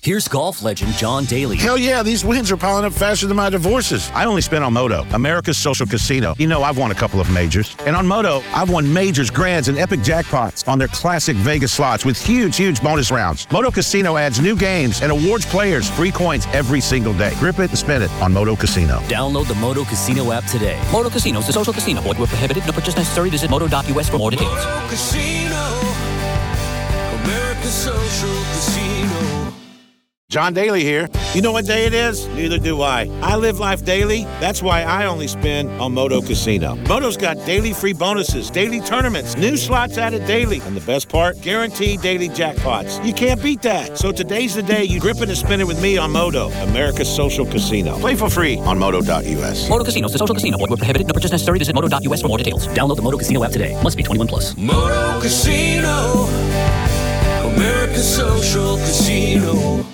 Here's golf legend John Daly. Hell yeah, these wins are piling up faster than my divorces. I only spent on Moto, America's social casino. You know, I've won a couple of majors. And on Moto, I've won majors, grands, and epic jackpots on their classic Vegas slots with huge bonus rounds. Moto Casino adds new games and awards players free coins every single day. Grip it and spin it on Moto Casino. Download the Moto Casino app today. Moto Casino is a social casino. Void where prohibited. No purchase necessary. Visit moto.us for more details. Moto Casino, America's social casino. John Daly here. You know what day it is? Neither do I. I live life daily. That's why I only spin on Moto Casino. Moto's got daily free bonuses, daily tournaments, new slots added daily. And the best part? Guaranteed daily jackpots. You can't beat that. So today's the day you grip it and spin it with me on Moto, America's social casino. Play for free on moto.us. Moto Casino is a social casino. Void where prohibited. No purchase necessary. Visit moto.us for more details. Download the Moto Casino app today. Must be 21 plus. Moto Casino, America's social casino.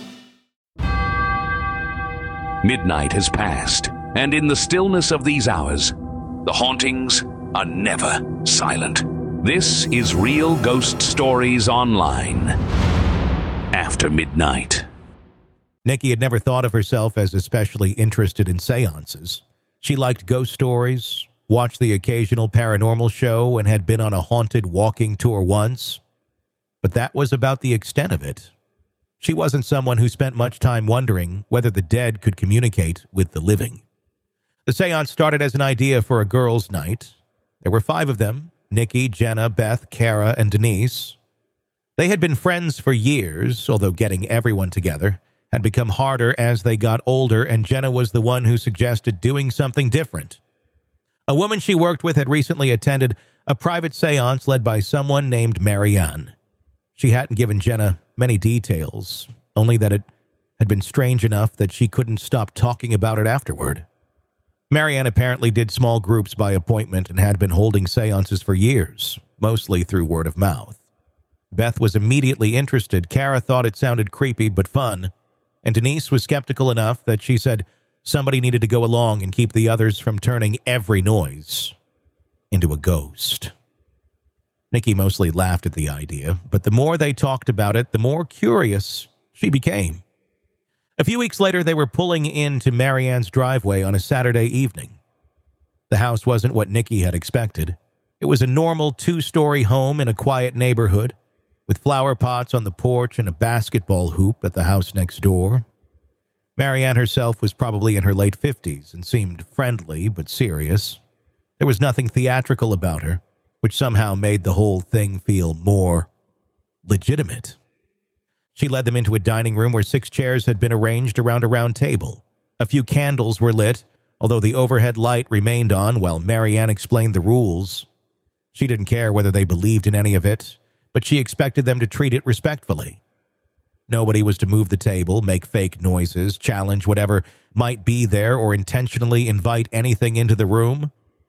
Midnight has passed, and in the stillness of these hours, the hauntings are never silent. This is Real Ghost Stories Online. After midnight. Nikki had never thought of herself as especially interested in seances. She liked ghost stories, watched the occasional paranormal show, and had been on a haunted walking tour once. But that was about the extent of it. She wasn't someone who spent much time wondering whether the dead could communicate with the living. The seance started as an idea for a girls' night. There were 5 of them: Nikki, Jenna, Beth, Kara, and Denise. They had been friends for years, although getting everyone together had become harder as they got older, and Jenna was the one who suggested doing something different. A woman she worked with had recently attended a private seance led by someone named Marianne. She hadn't given Jenna many details, only that it had been strange enough that she couldn't stop talking about it afterward. Marianne apparently did small groups by appointment and had been holding seances for years, mostly through word of mouth. Beth was immediately interested. Kara thought it sounded creepy but fun, and Denise was skeptical enough that she said somebody needed to go along and keep the others from turning every noise into a ghost. Nikki mostly laughed at the idea, but the more they talked about it, the more curious she became. A few weeks later, they were pulling into Marianne's driveway on a Saturday evening. The house wasn't what Nikki had expected. It was a normal 2-story home in a quiet neighborhood, with flower pots on the porch and a basketball hoop at the house next door. Marianne herself was probably in her late 50s and seemed friendly but serious. There was nothing theatrical about her, which somehow made the whole thing feel more legitimate. She led them into a dining room where 6 chairs had been arranged around a round table. A few candles were lit, although the overhead light remained on while Marianne explained the rules. She didn't care whether they believed in any of it, but she expected them to treat it respectfully. Nobody was to move the table, make fake noises, challenge whatever might be there, or intentionally invite anything into the room.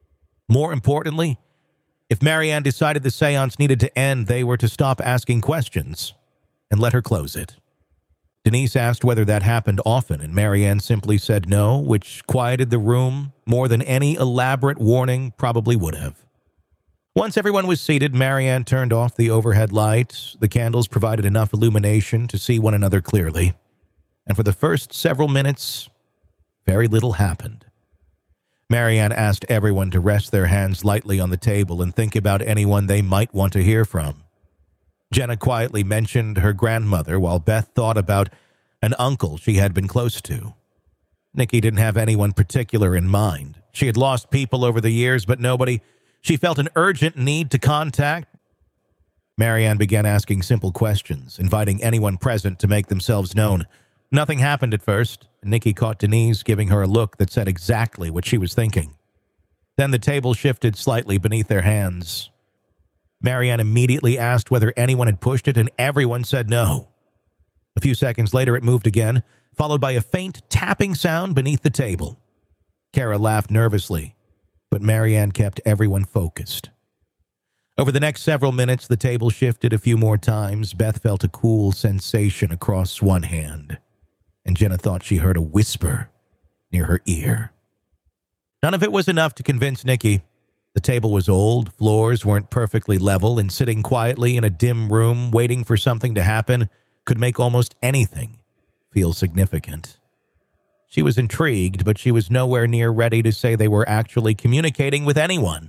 More importantly, if Marianne decided the seance needed to end, they were to stop asking questions and let her close it. Denise asked whether that happened often, and Marianne simply said no, which quieted the room more than any elaborate warning probably would have. Once everyone was seated, Marianne turned off the overhead light. The candles provided enough illumination to see one another clearly, and for the first several minutes, very little happened. Marianne asked everyone to rest their hands lightly on the table and think about anyone they might want to hear from. Jenna quietly mentioned her grandmother, while Beth thought about an uncle she had been close to. Nikki didn't have anyone particular in mind. She had lost people over the years, but nobody she felt an urgent need to contact. Marianne began asking simple questions, inviting anyone present to make themselves known. Nothing happened at first. Nikki caught Denise giving her a look that said exactly what she was thinking. Then the table shifted slightly beneath their hands. Marianne immediately asked whether anyone had pushed it, and everyone said no. A few seconds later, it moved again, followed by a faint tapping sound beneath the table. Kara laughed nervously, but Marianne kept everyone focused. Over the next several minutes, the table shifted a few more times. Beth felt a cool sensation across one hand, and Jenna thought she heard a whisper near her ear. None of it was enough to convince Nikki. The table was old, floors weren't perfectly level, and sitting quietly in a dim room waiting for something to happen could make almost anything feel significant. She was intrigued, but she was nowhere near ready to say they were actually communicating with anyone.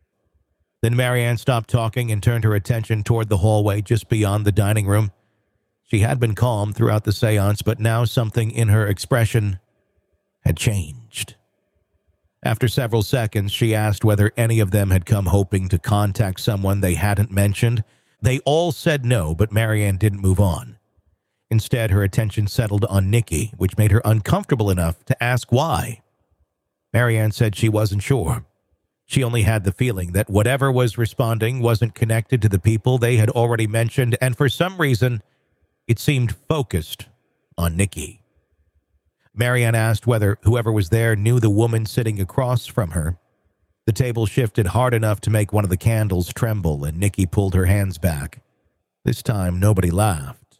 Then Marianne stopped talking and turned her attention toward the hallway just beyond the dining room. She had been calm throughout the seance, but now something in her expression had changed. After several seconds, she asked whether any of them had come hoping to contact someone they hadn't mentioned. They all said no, but Marianne didn't move on. Instead, her attention settled on Nikki, which made her uncomfortable enough to ask why. Marianne said she wasn't sure. She only had the feeling that whatever was responding wasn't connected to the people they had already mentioned, and for some reason, it seemed focused on Nikki. Marianne asked whether whoever was there knew the woman sitting across from her. The table shifted hard enough to make one of the candles tremble, and Nikki pulled her hands back. This time, nobody laughed.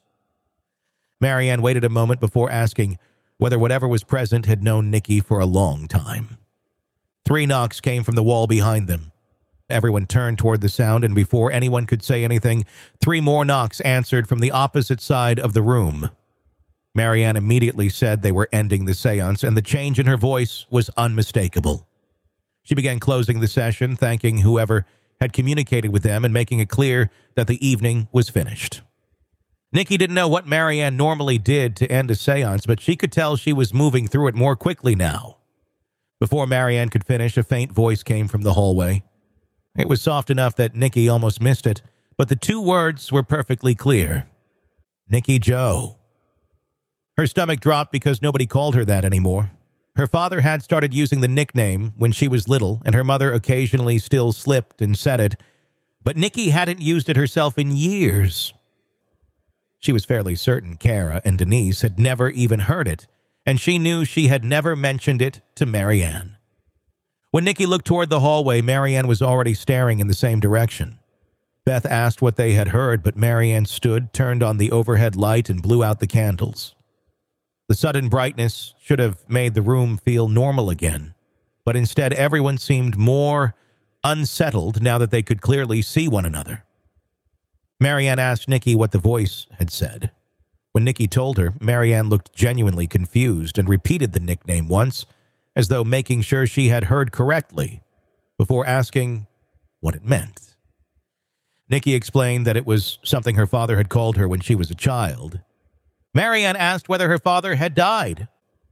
Marianne waited a moment before asking whether whatever was present had known Nikki for a long time. 3 knocks came from the wall behind them. Everyone turned toward the sound, and before anyone could say anything, 3 more knocks answered from the opposite side of the room. Marianne immediately said they were ending the seance, and the change in her voice was unmistakable. She began closing the session, thanking whoever had communicated with them and making it clear that the evening was finished. Nikki didn't know what Marianne normally did to end a seance, but she could tell she was moving through it more quickly now. Before Marianne could finish, a faint voice came from the hallway. It was soft enough that Nikki almost missed it, but the 2 words were perfectly clear. Nikki Joe. Her stomach dropped because nobody called her that anymore. Her father had started using the nickname when she was little, and her mother occasionally still slipped and said it, but Nikki hadn't used it herself in years. She was fairly certain Kara and Denise had never even heard it, and she knew she had never mentioned it to Marianne. When Nikki looked toward the hallway, Marianne was already staring in the same direction. Beth asked what they had heard, but Marianne stood, turned on the overhead light, and blew out the candles. The sudden brightness should have made the room feel normal again, but instead everyone seemed more unsettled now that they could clearly see one another. Marianne asked Nikki what the voice had said. When Nikki told her, Marianne looked genuinely confused and repeated the nickname once, as though making sure she had heard correctly, before asking what it meant. Nikki explained that it was something her father had called her when she was a child. Marianne asked whether her father had died.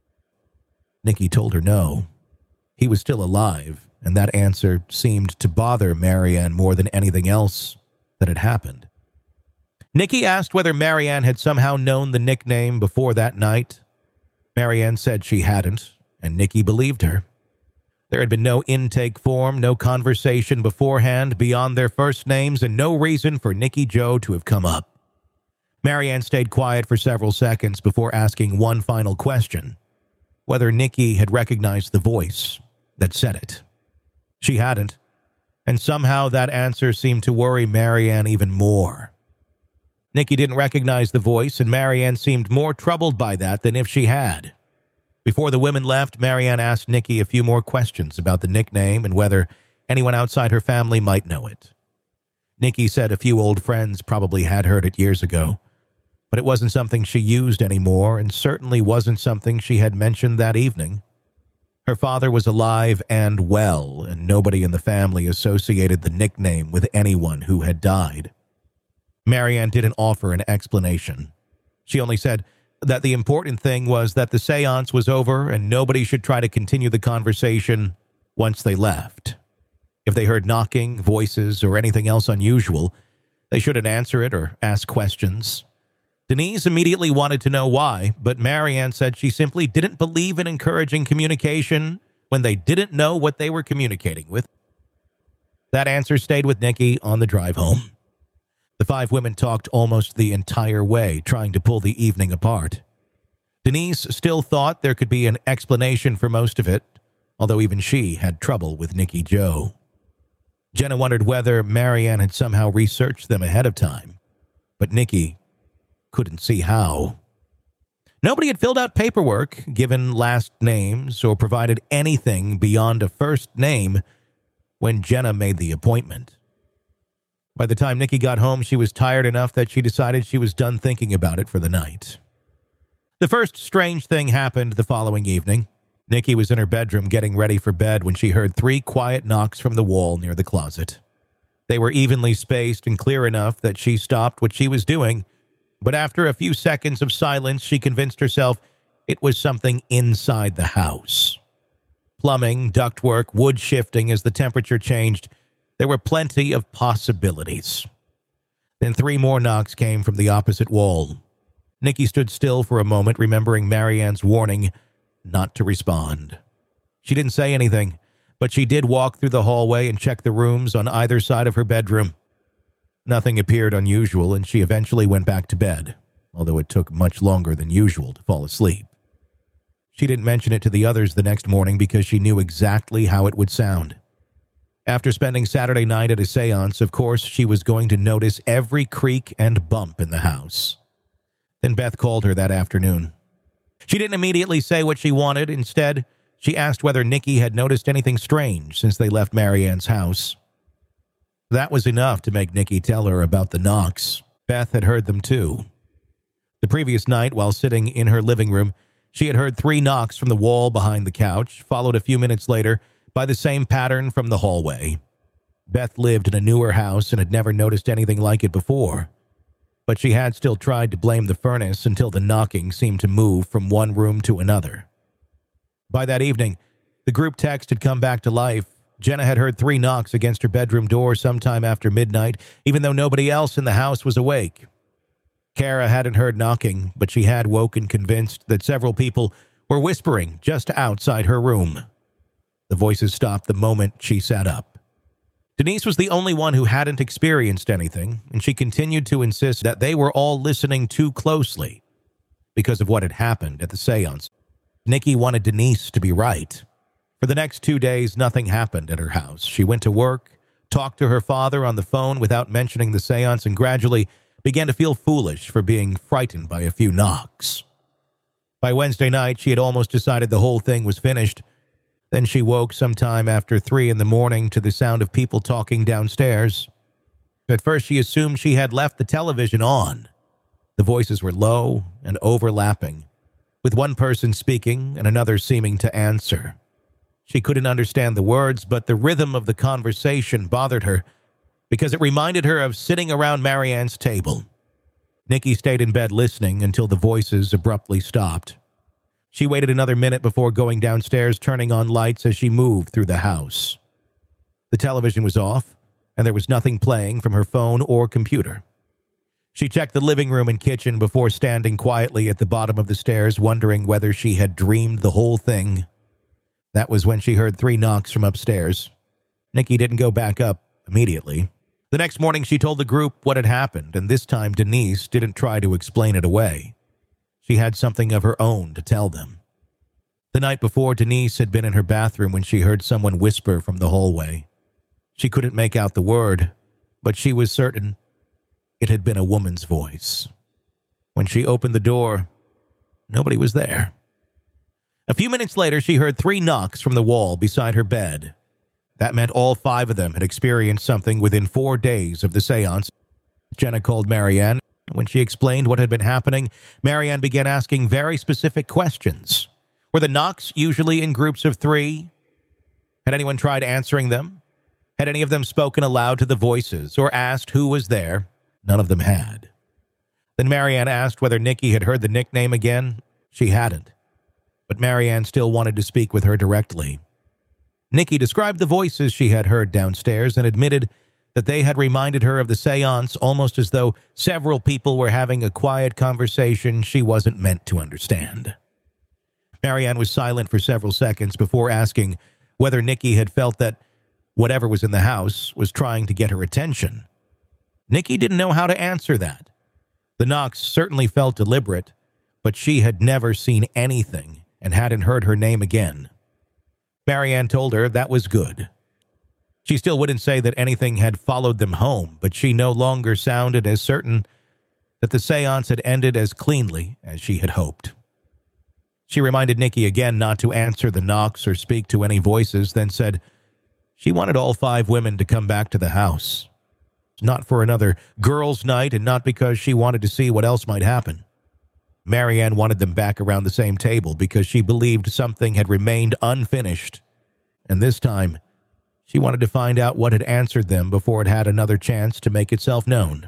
Nikki told her no. He was still alive, and that answer seemed to bother Marianne more than anything else that had happened. Nikki asked whether Marianne had somehow known the nickname before that night. Marianne said she hadn't, and Nikki believed her. There had been no intake form, no conversation beforehand beyond their first names, and no reason for Nikki Joe to have come up. Marianne stayed quiet for several seconds before asking one final question, whether Nikki had recognized the voice that said it. She hadn't, and somehow that answer seemed to worry Marianne even more. Nikki didn't recognize the voice, and Marianne seemed more troubled by that than if she had. Before the women left, Marianne asked Nikki a few more questions about the nickname and whether anyone outside her family might know it. Nikki said a few old friends probably had heard it years ago, but it wasn't something she used anymore and certainly wasn't something she had mentioned that evening. Her father was alive and well, and nobody in the family associated the nickname with anyone who had died. Marianne didn't offer an explanation. She only said that the important thing was that the seance was over and nobody should try to continue the conversation once they left. If they heard knocking, voices, or anything else unusual, they shouldn't answer it or ask questions. Denise immediately wanted to know why, but Marianne said she simply didn't believe in encouraging communication when they didn't know what they were communicating with. That answer stayed with Nikki on the drive home. The 5 women talked almost the entire way, trying to pull the evening apart. Denise still thought there could be an explanation for most of it, although even she had trouble with Nikki Joe. Jenna wondered whether Marianne had somehow researched them ahead of time, but Nikki couldn't see how. Nobody had filled out paperwork, given last names, or provided anything beyond a first name when Jenna made the appointment. By the time Nikki got home, she was tired enough that she decided she was done thinking about it for the night. The first strange thing happened the following evening. Nikki was in her bedroom getting ready for bed when she heard 3 quiet knocks from the wall near the closet. They were evenly spaced and clear enough that she stopped what she was doing, but after a few seconds of silence, she convinced herself it was something inside the house. Plumbing, ductwork, wood shifting as the temperature changed. There were plenty of possibilities. Then 3 more knocks came from the opposite wall. Nikki stood still for a moment, remembering Marianne's warning not to respond. She didn't say anything, but she did walk through the hallway and check the rooms on either side of her bedroom. Nothing appeared unusual, and she eventually went back to bed, although it took much longer than usual to fall asleep. She didn't mention it to the others the next morning because she knew exactly how it would sound. After spending Saturday night at a seance, of course, she was going to notice every creak and bump in the house. Then Beth called her that afternoon. She didn't immediately say what she wanted. Instead, she asked whether Nikki had noticed anything strange since they left Marianne's house. That was enough to make Nikki tell her about the knocks. Beth had heard them too. The previous night, while sitting in her living room, she had heard 3 knocks from the wall behind the couch, followed a few minutes later by the same pattern from the hallway. Beth lived in a newer house and had never noticed anything like it before, but she had still tried to blame the furnace until the knocking seemed to move from one room to another. By that evening, the group text had come back to life. Jenna had heard 3 knocks against her bedroom door sometime after midnight, even though nobody else in the house was awake. Kara hadn't heard knocking, but she had woken convinced that several people were whispering just outside her room. The voices stopped the moment she sat up. Denise was the only one who hadn't experienced anything, and she continued to insist that they were all listening too closely because of what had happened at the seance. Nikki wanted Denise to be right. For the next 2 days, nothing happened at her house. She went to work, talked to her father on the phone without mentioning the seance, and gradually began to feel foolish for being frightened by a few knocks. By Wednesday night, she had almost decided the whole thing was finished. Then she woke sometime after 3 a.m. to the sound of people talking downstairs. At first, she assumed she had left the television on. The voices were low and overlapping, with one person speaking and another seeming to answer. She couldn't understand the words, but the rhythm of the conversation bothered her because it reminded her of sitting around Marianne's table. Nikki stayed in bed listening until the voices abruptly stopped. She waited another minute before going downstairs, turning on lights as she moved through the house. The television was off, and there was nothing playing from her phone or computer. She checked the living room and kitchen before standing quietly at the bottom of the stairs, wondering whether she had dreamed the whole thing. That was when she heard 3 knocks from upstairs. Nikki didn't go back up immediately. The next morning, she told the group what had happened, and this time Denise didn't try to explain it away. She had something of her own to tell them. The night before, Denise had been in her bathroom when she heard someone whisper from the hallway. She couldn't make out the word, but she was certain it had been a woman's voice. When she opened the door, nobody was there. A few minutes later, she heard 3 knocks from the wall beside her bed. That meant all 5 of them had experienced something within 4 days of the seance. Jenna called Marianne. When she explained what had been happening, Marianne began asking very specific questions. Were the knocks usually in groups of 3? Had anyone tried answering them? Had any of them spoken aloud to the voices or asked who was there? None of them had. Then Marianne asked whether Nikki had heard the nickname again. She hadn't. But Marianne still wanted to speak with her directly. Nikki described the voices she had heard downstairs and admitted that they had reminded her of the seance, almost as though several people were having a quiet conversation she wasn't meant to understand. Marianne was silent for several seconds before asking whether Nikki had felt that whatever was in the house was trying to get her attention. Nikki didn't know how to answer that. The knocks certainly felt deliberate, but she had never seen anything and hadn't heard her name again. Marianne told her that was good. She still wouldn't say that anything had followed them home, but she no longer sounded as certain that the seance had ended as cleanly as she had hoped. She reminded Nikki again not to answer the knocks or speak to any voices, then said she wanted all 5 women to come back to the house. Not for another girls' night and not because she wanted to see what else might happen. Marianne wanted them back around the same table because she believed something had remained unfinished. And this time, she wanted to find out what had answered them before it had another chance to make itself known.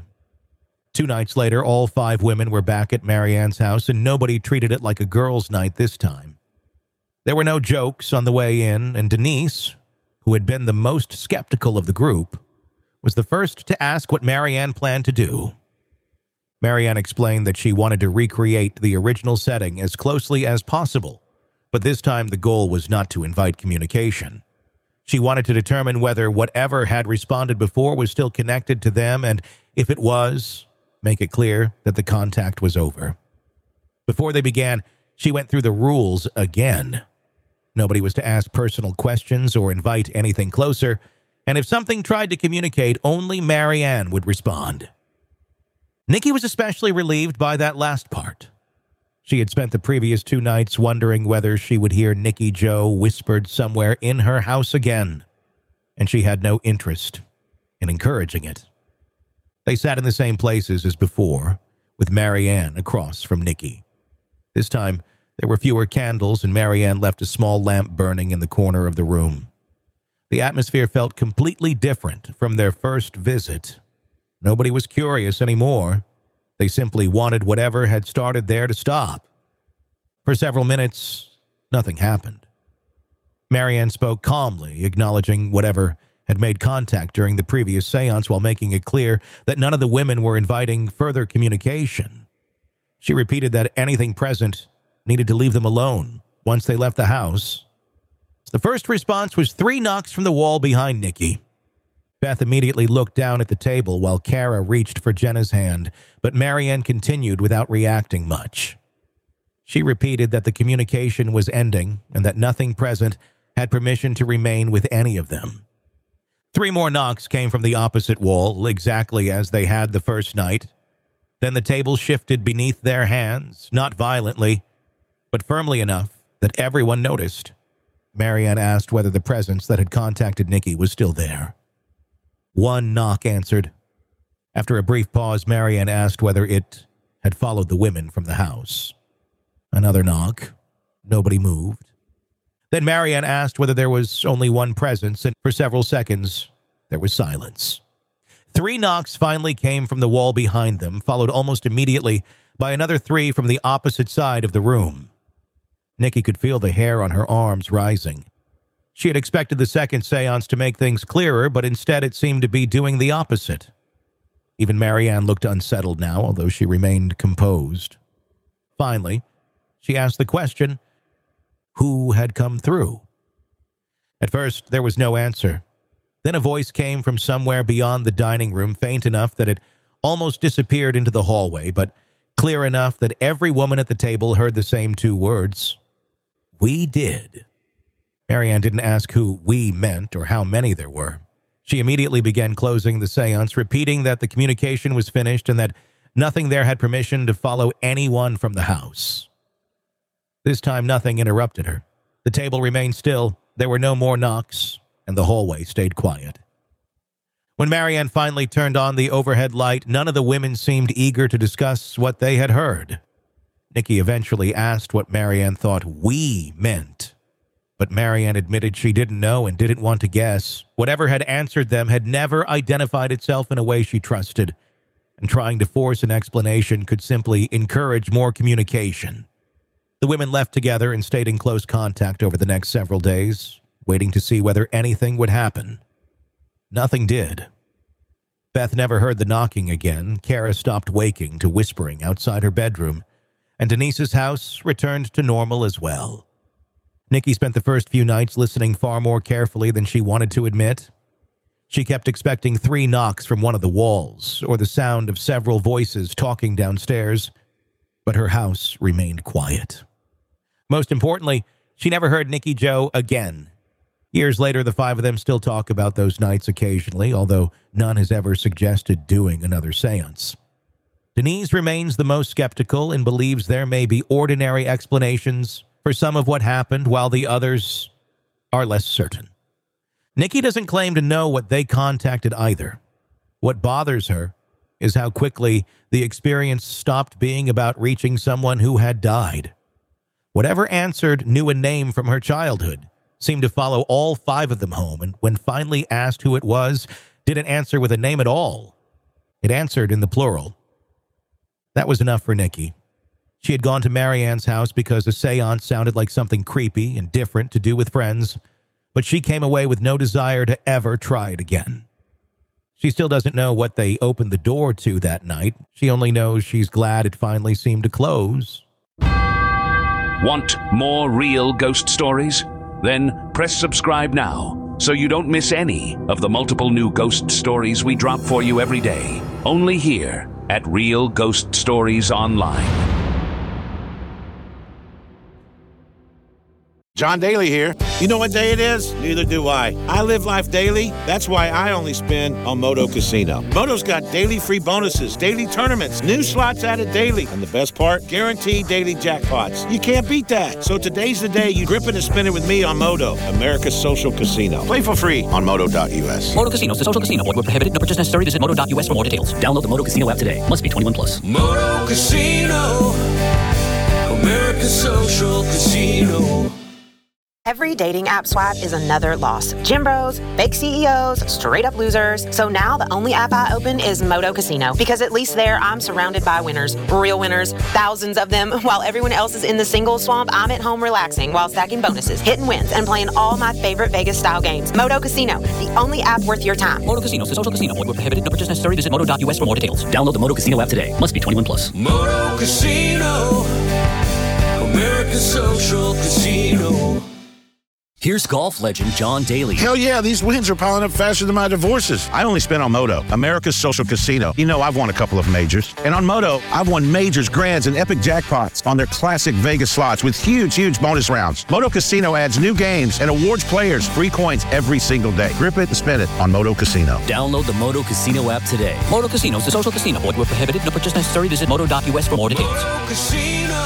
2 nights later, all 5 women were back at Marianne's house, and nobody treated it like a girls' night this time. There were no jokes on the way in, and Denise, who had been the most skeptical of the group, was the first to ask what Marianne planned to do. Marianne explained that she wanted to recreate the original setting as closely as possible, but this time the goal was not to invite communication. She wanted to determine whether whatever had responded before was still connected to them, and if it was, make it clear that the contact was over. Before they began, she went through the rules again. Nobody was to ask personal questions or invite anything closer, and if something tried to communicate, only Marianne would respond. Nikki was especially relieved by that last part. She had spent the previous 2 nights wondering whether she would hear Nikki Jo whispered somewhere in her house again, and she had no interest in encouraging it. They sat in the same places as before, with Marianne across from Nikki. This time, there were fewer candles, and Marianne left a small lamp burning in the corner of the room. The atmosphere felt completely different from their first visit. Nobody was curious anymore. They simply wanted whatever had started there to stop. For several minutes, nothing happened. Marianne spoke calmly, acknowledging whatever had made contact during the previous seance while making it clear that none of the women were inviting further communication. She repeated that anything present needed to leave them alone once they left the house. The first response was 3 knocks from the wall behind Nikki. Beth immediately looked down at the table while Kara reached for Jenna's hand, but Marianne continued without reacting much. She repeated that the communication was ending and that nothing present had permission to remain with any of them. 3 more knocks came from the opposite wall, exactly as they had the first night. Then the table shifted beneath their hands, not violently, but firmly enough that everyone noticed. Marianne asked whether the presence that had contacted Nikki was still there. 1 knock answered. After a brief pause, Marianne asked whether it had followed the women from the house. Another knock. Nobody moved. Then Marianne asked whether there was only one presence, and for several seconds, there was silence. 3 knocks finally came from the wall behind them, followed almost immediately by another 3 from the opposite side of the room. Nikki could feel the hair on her arms rising. She had expected the second seance to make things clearer, but instead it seemed to be doing the opposite. Even Marianne looked unsettled now, although she remained composed. Finally, she asked the question, who had come through? At first, there was no answer. Then a voice came from somewhere beyond the dining room, faint enough that it almost disappeared into the hallway, but clear enough that every woman at the table heard the same 2 words. We did. Marianne didn't ask who we meant or how many there were. She immediately began closing the seance, repeating that the communication was finished and that nothing there had permission to follow anyone from the house. This time, nothing interrupted her. The table remained still, there were no more knocks, and the hallway stayed quiet. When Marianne finally turned on the overhead light, none of the women seemed eager to discuss what they had heard. Nikki eventually asked what Marianne thought we meant, but Marianne admitted she didn't know and didn't want to guess. Whatever had answered them had never identified itself in a way she trusted, and trying to force an explanation could simply encourage more communication. The women left together and stayed in close contact over the next several days, waiting to see whether anything would happen. Nothing did. Beth never heard the knocking again. Kara stopped waking to whispering outside her bedroom, and Denise's house returned to normal as well. Nikki spent the first few nights listening far more carefully than she wanted to admit. She kept expecting 3 knocks from one of the walls, or the sound of several voices talking downstairs, but her house remained quiet. Most importantly, she never heard Nikki Jo again. Years later, the 5 of them still talk about those nights occasionally, although none has ever suggested doing another seance. Denise remains the most skeptical and believes there may be ordinary explanations for some of what happened, while the others are less certain. Nikki doesn't claim to know what they contacted either. What bothers her is how quickly the experience stopped being about reaching someone who had died. Whatever answered knew a name from her childhood seemed to follow all 5 of them home, and when finally asked who it was, didn't answer with a name at all. It answered in the plural. That was enough for Nikki. She had gone to Marianne's house because a seance sounded like something creepy and different to do with friends, but she came away with no desire to ever try it again. She still doesn't know what they opened the door to that night. She only knows she's glad it finally seemed to close. Want more real ghost stories? Then press subscribe now so you don't miss any of the multiple new ghost stories we drop for you every day. Only here at Real Ghost Stories Online. John Daly here. You know what day it is? Neither do I. I live life daily. That's why I only spin on Moto Casino. Moto's got daily free bonuses, daily tournaments, new slots added daily. And the best part? Guaranteed daily jackpots. You can't beat that. So today's the day you grip it and spin it with me on Moto, America's social casino. Play for free on Moto.us. Moto Casino is a social casino. Void where prohibited. No purchase necessary. Visit Moto.us for more details. Download the Moto Casino app today. Must be 21 plus. Moto Casino, America's social casino. Every dating app swipe is another loss. Gym bros, fake CEOs, straight up losers. So now the only app I open is Moto Casino, because at least there I'm surrounded by winners, real winners, thousands of them. While everyone else is in the singles swamp, I'm at home relaxing while stacking bonuses, hitting wins, and playing all my favorite Vegas style games. Moto Casino, the only app worth your time. Moto Casino is a social casino. Void where prohibited. No purchase necessary. Visit Moto.us for more details. Download the Moto Casino app today. Must be 21 plus. Moto Casino, America's social casino. Here's golf legend John Daly. Hell yeah, these wins are piling up faster than my divorces. I only spin on Moto, America's social casino. You know, I've won a couple of majors. And on Moto, I've won majors, grands, and epic jackpots on their classic Vegas slots with huge bonus rounds. Moto Casino adds new games and awards players free coins every single day. Grip it and spin it on Moto Casino. Download the Moto Casino app today. Moto Casino is a social casino. Void where prohibited. No purchase necessary. Visit Moto.us for more details. Moto Casino,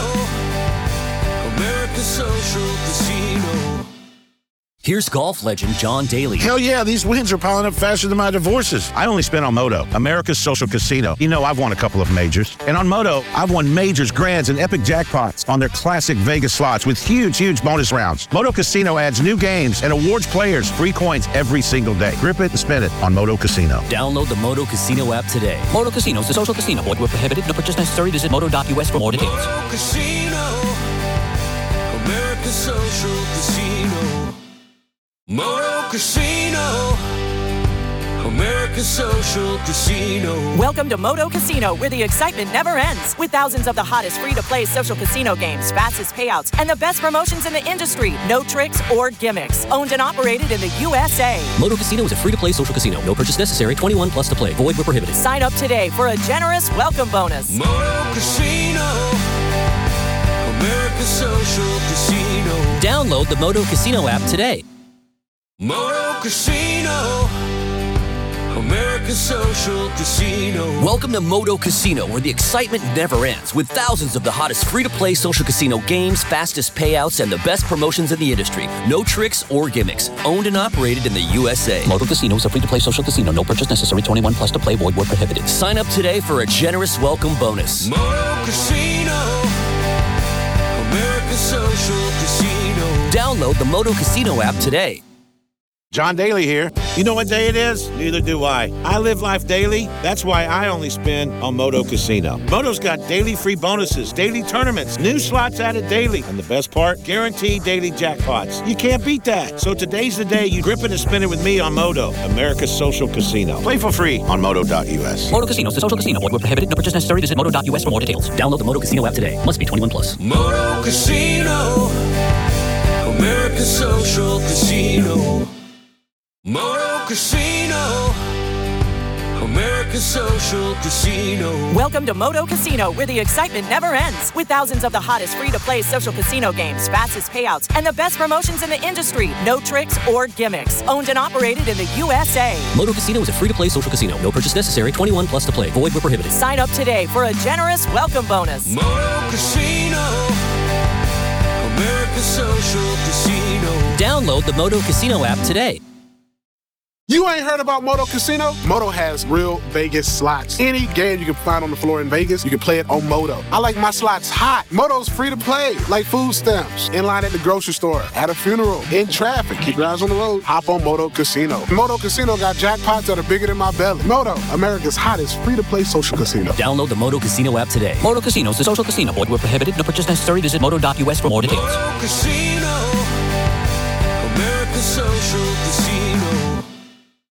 America's social casino. Here's golf legend John Daly. Hell yeah, these wins are piling up faster than my divorces. I only spin on Moto, America's social casino. You know, I've won a couple of majors. And on Moto, I've won majors, grands, and epic jackpots on their classic Vegas slots with huge bonus rounds. Moto Casino adds new games and awards players free coins every single day. Grip it and spin it on Moto Casino. Download the Moto Casino app today. Moto Casino is a social casino. Void where prohibited. No purchase necessary. Visit Moto.us for more details. Moto Casino, America's social casino. Moto Casino, America's social casino. Welcome to Moto Casino, where the excitement never ends. With thousands of the hottest free-to-play social casino games, fastest payouts, and the best promotions in the industry. No tricks or gimmicks. Owned and operated in the USA. Moto Casino is a free-to-play social casino. No purchase necessary. 21 plus to play. Void where prohibited. Sign up today for a generous welcome bonus. Moto Casino, America's social casino. Download the Moto Casino app today. Moto Casino, America's social casino. Welcome to Moto Casino, where the excitement never ends, with thousands of the hottest free-to-play social casino games, fastest payouts, and the best promotions in the industry. No tricks or gimmicks. Owned and operated in the USA. Moto Casino is a free-to-play social casino. No purchase necessary. 21 plus to play. Void where prohibited. Sign up today for a generous welcome bonus. Moto Casino, America's social casino. Download the Moto Casino app today. John Daly here. You know what day it is? Neither do I. I live life daily. That's why I only spin on Moto Casino. Moto's got daily free bonuses, daily tournaments, new slots added daily. And the best part? Guaranteed daily jackpots. You can't beat that. So today's the day you grip it and spin it with me on Moto, America's social casino. Play for free on Moto.us. Moto Casino is a social casino. Void where prohibited. No purchase necessary. Visit Moto.us for more details. Download the Moto Casino app today. Must be 21 plus. Moto Casino, America's social casino. Moto Casino, America's social casino. Welcome to Moto Casino, where the excitement never ends. With thousands of the hottest free-to-play social casino games, fastest payouts, and the best promotions in the industry. No tricks or gimmicks. Owned and operated in the USA. Moto Casino is a free-to-play social casino. No purchase necessary. 21 plus to play. Void where prohibited. Sign up today for a generous welcome bonus. Moto Casino, America's social casino. Download the Moto Casino app today. You ain't heard about Moto Casino? Moto has real Vegas slots. Any game you can find on the floor in Vegas, you can play it on Moto. I like my slots hot. Moto's free to play, like food stamps. In line at the grocery store, at a funeral, in traffic. Keep your eyes on the road. Hop on Moto Casino. Moto Casino got jackpots that are bigger than my belly. Moto, America's hottest free-to-play social casino. Download the Moto Casino app today. Moto Casino is a social casino. Void where prohibited. No purchase necessary. Visit moto.us for more details. Moto Casino, America's social casino.